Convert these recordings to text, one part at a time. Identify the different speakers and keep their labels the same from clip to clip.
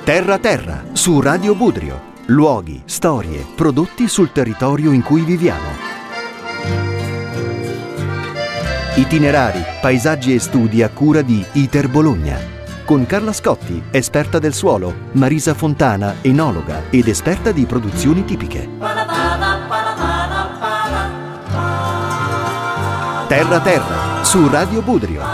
Speaker 1: Terra Terra, su Radio Budrio. Luoghi, storie, prodotti sul territorio in cui viviamo. Itinerari, paesaggi e studi a cura di ITER Bologna. Con Carla Scotti, esperta del suolo, Marisa Fontana, enologa ed esperta di produzioni tipiche. Terra Terra, su Radio Budrio.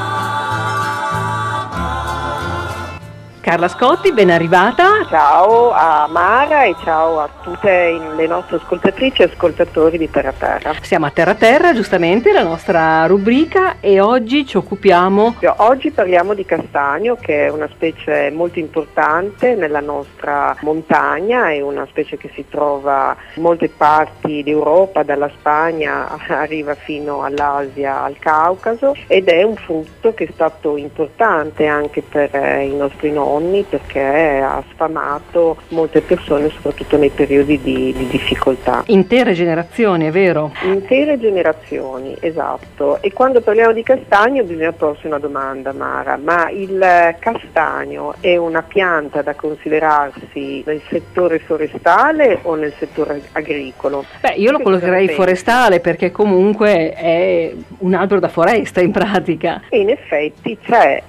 Speaker 2: Carla Scotti, ben arrivata.
Speaker 3: Ciao a Mara e ciao a tutte le nostre ascoltatrici e ascoltatori di Terra Terra.
Speaker 2: Siamo a Terra Terra, giustamente, la nostra rubrica, e oggi ci occupiamo...
Speaker 3: Oggi parliamo di castagno, che è una specie molto importante nella nostra montagna, è una specie che si trova in molte parti d'Europa, dalla Spagna arriva fino all'Asia, al Caucaso, ed è un frutto che è stato importante anche per i nostri nonni, perché ha sfamato molte persone, soprattutto nei periodi di difficoltà.
Speaker 2: Intere generazioni, è vero?
Speaker 3: Intere generazioni, esatto. E quando parliamo di castagno bisogna porsi una domanda, Mara: ma il castagno è una pianta da considerarsi nel settore forestale o nel settore agricolo?
Speaker 2: Beh, io lo collocherei forestale, perché comunque è un albero da foresta in pratica.
Speaker 3: E in effetti c'è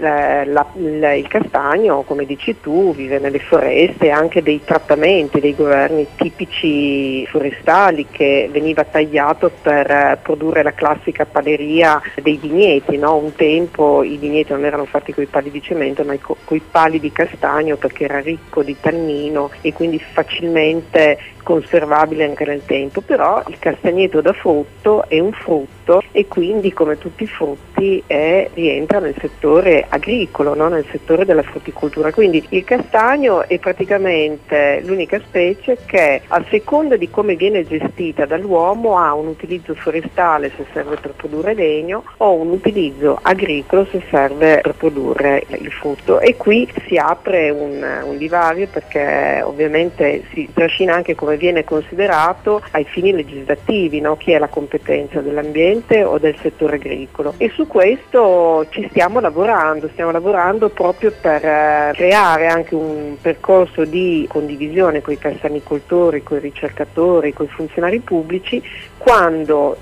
Speaker 3: il castagno, come dici tu, vive nelle foreste, anche dei trattamenti dei governi tipici forestali, che veniva tagliato per produrre la classica paleria dei vigneti, no? Un tempo i vigneti non erano fatti con i pali di cemento, ma con i pali di castagno, perché era ricco di tannino e quindi facilmente conservabile anche nel tempo. Però il castagneto da frutto è un frutto e quindi, come tutti i frutti, rientra nel settore agricolo, no? Nel settore della frutticoltura. Quindi il castagno è praticamente l'unica specie che, a seconda di come viene gestita dall'uomo, ha un utilizzo forestale se serve per produrre legno o un utilizzo agricolo se serve per produrre il frutto. E qui si apre un divario, perché ovviamente si trascina anche come viene considerato ai fini legislativi, no? Chi è la competenza dell'ambiente o del settore agricolo. E su questo ci stiamo lavorando proprio per creare anche un percorso di condivisione con i castanicoltori, con i ricercatori, con i funzionari pubblici, quando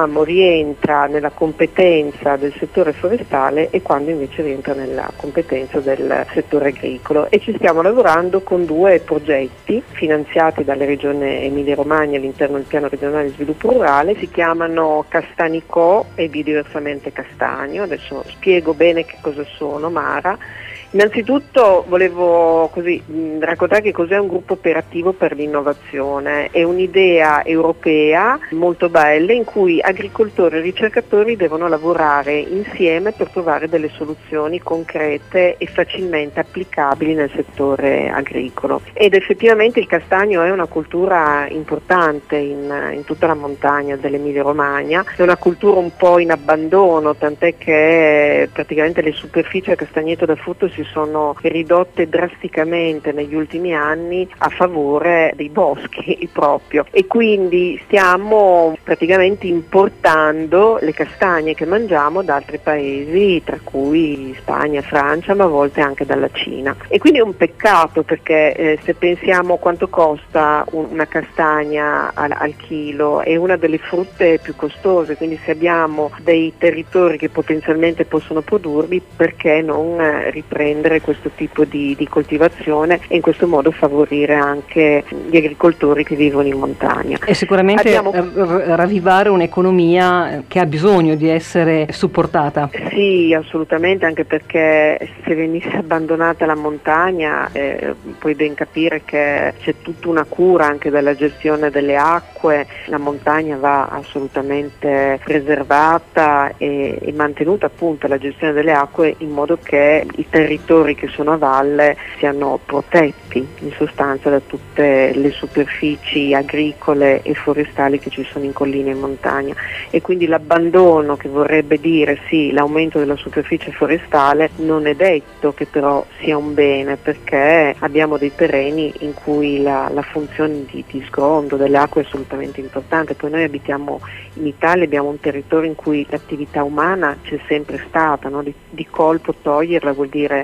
Speaker 3: rientra nella competenza del settore forestale e quando invece rientra nella competenza del settore agricolo. E ci stiamo lavorando con 2 progetti finanziati dalle Regione Emilia-Romagna all'interno del Piano Regionale di Sviluppo Rurale. Si chiamano Castanico e Biodiversamente Castagno. Adesso spiego bene che cosa sono, Mara. Innanzitutto volevo raccontare che cos'è un gruppo operativo per l'innovazione. È un'idea europea molto bella, in cui agricoltori e ricercatori devono lavorare insieme per trovare delle soluzioni concrete e facilmente applicabili nel settore agricolo. Ed effettivamente il castagno è una cultura importante in tutta la montagna dell'Emilia Romagna, è una cultura un po' in abbandono, tant'è che praticamente le superfici a castagneto da frutto si sono ridotte drasticamente negli ultimi anni a favore dei boschi proprio, e quindi stiamo praticamente importando le castagne che mangiamo da altri paesi, tra cui Spagna, Francia, ma a volte anche dalla Cina. E quindi è un peccato, perché se pensiamo quanto costa una castagna al chilo, è una delle frutte più costose, quindi se abbiamo dei territori che potenzialmente possono produrli, perché non riprendere questo tipo di coltivazione e in questo modo favorire anche gli agricoltori che vivono in montagna.
Speaker 2: E sicuramente ravvivare un'economia che ha bisogno di essere supportata.
Speaker 3: Sì, assolutamente, anche perché se venisse abbandonata la montagna puoi ben capire che c'è tutta una cura anche della gestione delle acque. La montagna va assolutamente preservata e mantenuta, appunto, la gestione delle acque, in modo che i territori che sono a valle siano protetti in sostanza da tutte le superfici agricole e forestali che ci sono in collina e in montagna. E quindi l'abbandono, che vorrebbe dire sì l'aumento della superficie forestale, non è detto che però sia un bene, perché abbiamo dei terreni in cui la funzione di sgondo delle acque è assolutamente importante. Poi noi abitiamo in Italia, abbiamo un territorio in cui l'attività umana c'è sempre stata, no? Di colpo toglierla vuol dire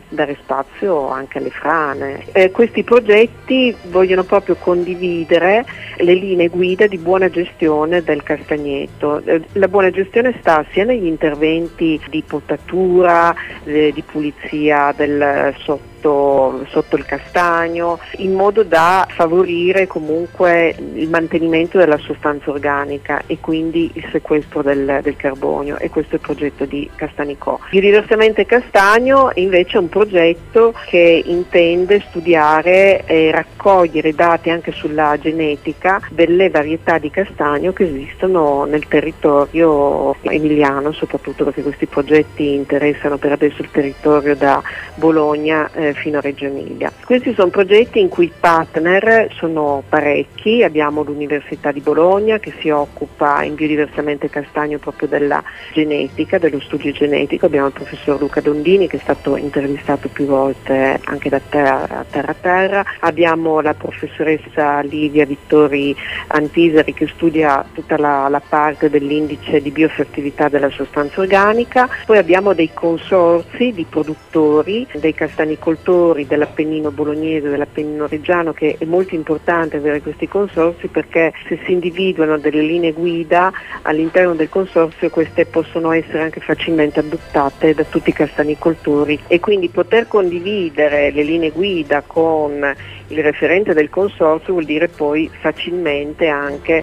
Speaker 3: dare spazio anche alle frane. Questi progetti vogliono proprio condividere le linee guida di buona gestione del castagneto. La buona gestione sta sia negli interventi di potatura, di pulizia del sotto il castagno, in modo da favorire comunque il mantenimento della sostanza organica e quindi il sequestro del carbonio, e questo è il progetto di Castanicò. Biodiversamente Castagno invece è un progetto che intende studiare e raccogliere dati anche sulla genetica delle varietà di castagno che esistono nel territorio emiliano, soprattutto perché questi progetti interessano per adesso il territorio da Bologna fino a Reggio Emilia. Questi sono progetti in cui i partner sono parecchi. Abbiamo l'Università di Bologna che si occupa in Biodiversamente Castagno proprio della genetica, dello studio genetico. Abbiamo il professor Luca Dondini che è stato intervistato più volte anche da Terra a Terra. Abbiamo la professoressa Livia Vittori Antisari che studia tutta la parte dell'indice di biofertilità della sostanza organica. Poi abbiamo dei consorzi di produttori, dei castanicoltori dell'Appennino bolognese, dell'Appennino reggiano, che è molto importante avere questi consorzi perché se si individuano delle linee guida all'interno del consorzio, queste possono essere anche facilmente adottate da tutti i castanicoltori, e quindi poter condividere le linee guida con il referente del consorzio vuol dire poi facilmente anche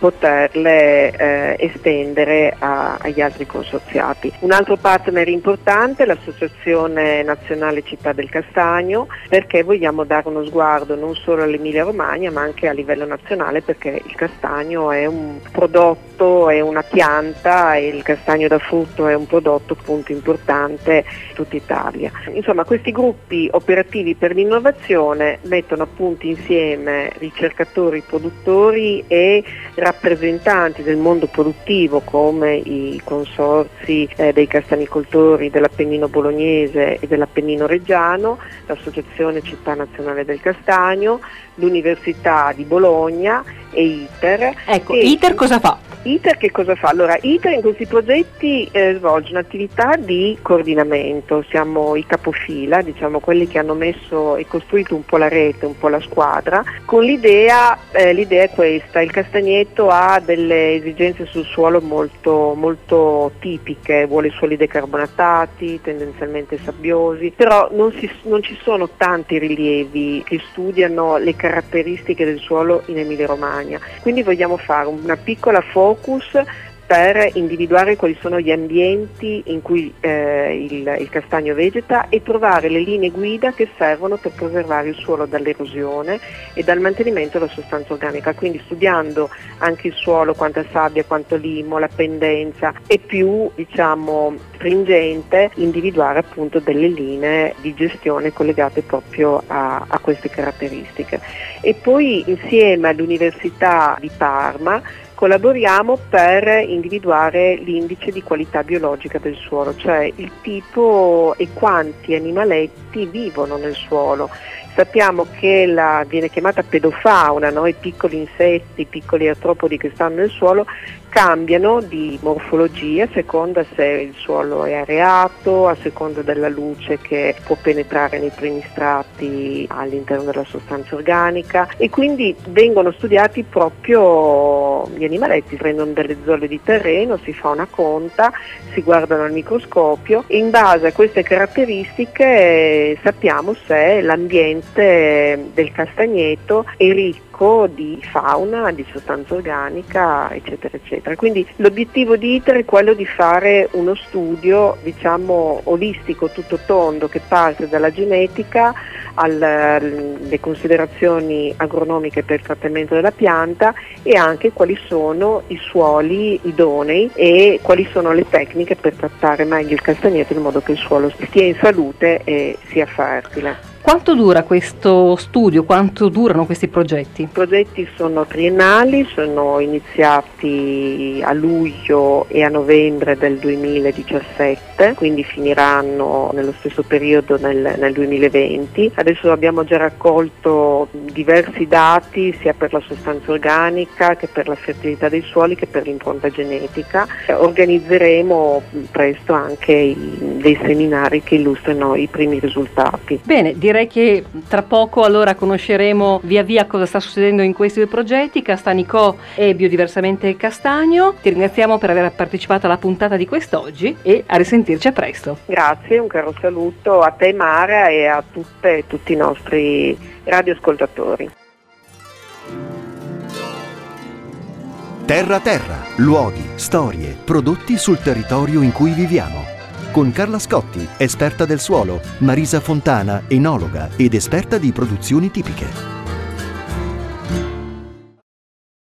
Speaker 3: poterle estendere agli altri consorziati. Un altro partner importante è l'Associazione Nazionale Città del Castagno, perché vogliamo dare uno sguardo non solo all'Emilia Romagna ma anche a livello nazionale, perché il castagno è un prodotto, è una pianta, e il castagno da frutto è un prodotto appunto importante in tutta Italia. Insomma, questi gruppi operativi per l'innovazione mettono appunto insieme ricercatori, produttori e rappresentanti del mondo produttivo come i consorzi dei castanicoltori dell'Appennino bolognese e dell'Appennino reggiano, l'Associazione Città Nazionale del Castagno, l'Università di Bologna e ITER.
Speaker 2: Ecco, ITER cosa fa?
Speaker 3: ITER che cosa fa? Allora, ITER in questi progetti svolge un'attività di coordinamento, siamo i capofila, diciamo quelli che hanno messo e costruito un po' la rete, un po' la squadra, con l'idea è questa: il castagneto ha delle esigenze sul suolo molto, molto tipiche, vuole suoli decarbonatati, tendenzialmente sabbiosi, però non ci sono tanti rilievi che studiano le caratteristiche del suolo in Emilia Romagna, quindi vogliamo fare una piccola focus per individuare quali sono gli ambienti in cui il castagno vegeta e trovare le linee guida che servono per preservare il suolo dall'erosione e dal mantenimento della sostanza organica, quindi studiando anche il suolo, quanta sabbia, quanto limo, la pendenza, e più stringente individuare appunto delle linee di gestione collegate proprio a queste caratteristiche. E poi insieme all'Università di Parma collaboriamo per individuare l'indice di qualità biologica del suolo, cioè il tipo e quanti animaletti vivono nel suolo. Sappiamo che viene chiamata pedofauna, no? I piccoli insetti, i piccoli artropodi che stanno nel suolo cambiano di morfologia a seconda se il suolo è areato, a seconda della luce che può penetrare nei primi strati all'interno della sostanza organica, e quindi vengono studiati proprio gli animaletti, prendono delle zolle di terreno, si fa una conta, si guardano al microscopio e in base a queste caratteristiche sappiamo se l'ambiente del castagneto è ricco di fauna, di sostanza organica, eccetera, eccetera. Quindi l'obiettivo di ITER è quello di fare uno studio, olistico, tutto tondo, che parte dalla genetica alle considerazioni agronomiche per il trattamento della pianta e anche quali sono i suoli idonei e quali sono le tecniche per trattare meglio il castagneto in modo che il suolo stia in salute e sia fertile.
Speaker 2: Quanto dura questo studio? Quanto durano questi progetti?
Speaker 3: I progetti sono triennali, sono iniziati a luglio e a novembre del 2017, quindi finiranno nello stesso periodo nel 2020. Adesso abbiamo già raccolto diversi dati sia per la sostanza organica che per la fertilità dei suoli che per l'impronta genetica. Organizzeremo presto anche dei seminari che illustrano i primi risultati.
Speaker 2: Bene, direi che tra poco allora conosceremo via via cosa sta succedendo in questi due progetti, Castanicò e Biodiversamente Castagno. Ti ringraziamo per aver partecipato alla puntata di quest'oggi e a risentirci a presto.
Speaker 3: Grazie, un caro saluto a te Mara e a tutte e tutti i nostri radioascoltatori.
Speaker 1: Terra Terra, luoghi, storie, prodotti sul territorio in cui viviamo. Con Carla Scotti, esperta del suolo, Marisa Fontana, enologa ed esperta di produzioni tipiche.